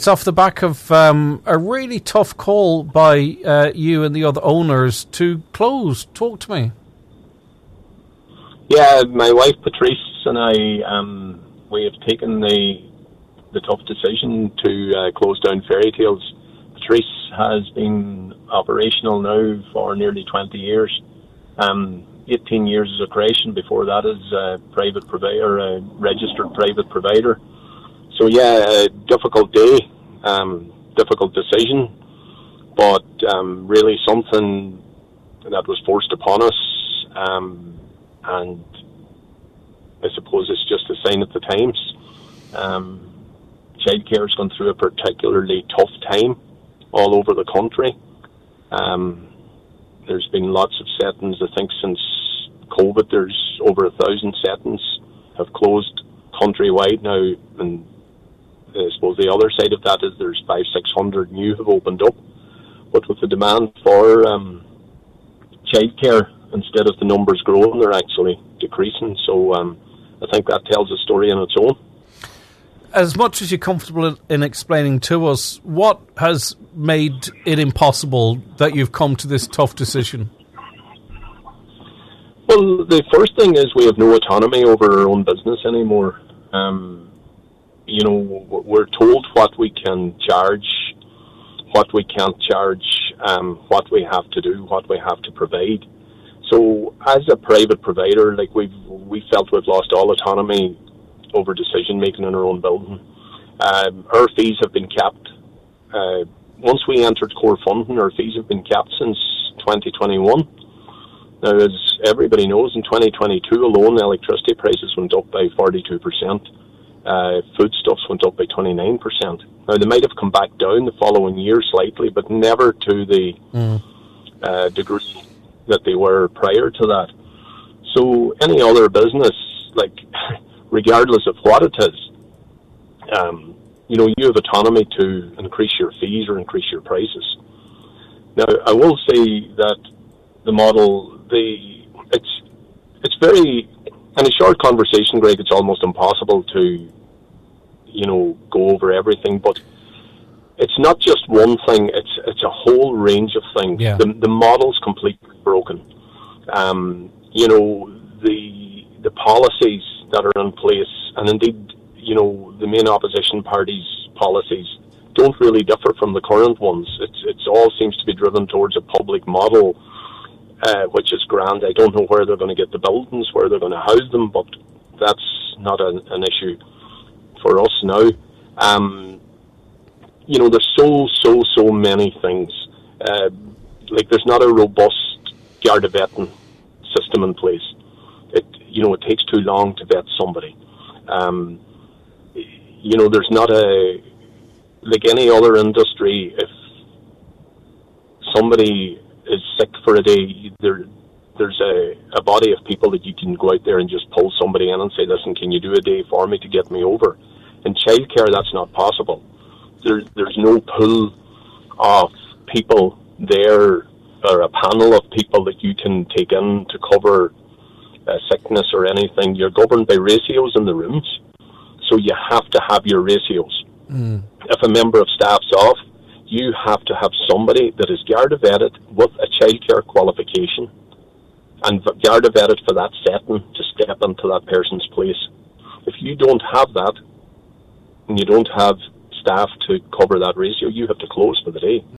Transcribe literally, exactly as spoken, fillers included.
It's off the back of um, a really tough call by uh, you and the other owners to close. Talk to me. Yeah, my wife Patrice and I, um, we have taken the the tough decision to uh, close down Fairy Tales. Patrice has been operational now for nearly twenty years. Um, eighteen years as a creation, before that as a private provider, a registered private provider. So yeah, a difficult day, um, difficult decision, but um, really something that was forced upon us, um, and I suppose it's just a sign of the times. Um, childcare has gone through a particularly tough time all over the country. Um, there's been lots of settings. I think since COVID, there's over a thousand settings have closed countrywide now, and I suppose the other side of that is there's five, six hundred new have opened up. But with the demand for um, childcare, instead of the numbers growing, they're actually decreasing. So um, I think that tells a story on its own. As much as you're comfortable in explaining to us, what has made it impossible that you've come to this tough decision? Well, the first thing is we have no autonomy over our own business anymore. Um, you know, we're told what we can charge, what we can't charge, um, what we have to do, what we have to provide. So as a private provider, like we've we felt we've lost all autonomy over decision making in our own building. Um, our fees have been capped. Uh, once we entered core funding, our fees have been capped since twenty twenty-one. Now, as everybody knows, in twenty twenty-two alone, electricity prices went up by forty-two percent. Uh, foodstuffs went up by twenty-nine percent. Now, they might have come back down the following year slightly, but never to the mm. uh, degree that they were prior to that. So any other business, like regardless of what it is, um, you know, you have autonomy to increase your fees or increase your prices. Now, I will say that the model, the it's it's very, in a short conversation, Greg, it's almost impossible to, you know, go over everything, but it's not just one thing, it's it's a whole range of things. Yeah. The, the model's completely broken. Um, you know, the the policies that are in place, and indeed, you know, the main opposition parties' policies don't really differ from the current ones. It's it's all seems to be driven towards a public model, uh, which is grand. I don't know where they're going to get the buildings, where they're going to house them, but that's not an, an issue for us now. Um, you know, there's so, so, so many things. Uh, like, there's not a robust Garda vetting system in place. It, you know, it takes too long to vet somebody. Um, you know, there's not a, like any other industry, if somebody is sick for a day, there, there's a, a body of people that you can go out there and just pull somebody in and say, listen, can you do a day for me to get me over? In childcare, that's not possible. There, there's no pool of people there, or a panel of people that you can take in to cover uh, sickness or anything. You're governed by ratios in the rooms, so you have to have your ratios. Mm. If a member of staff's off, you have to have somebody that is Garda vetted with a childcare qualification and Garda vetted for that setting to step into that person's place. If you don't have that, and you don't have staff to cover that ratio, you have to close for the day.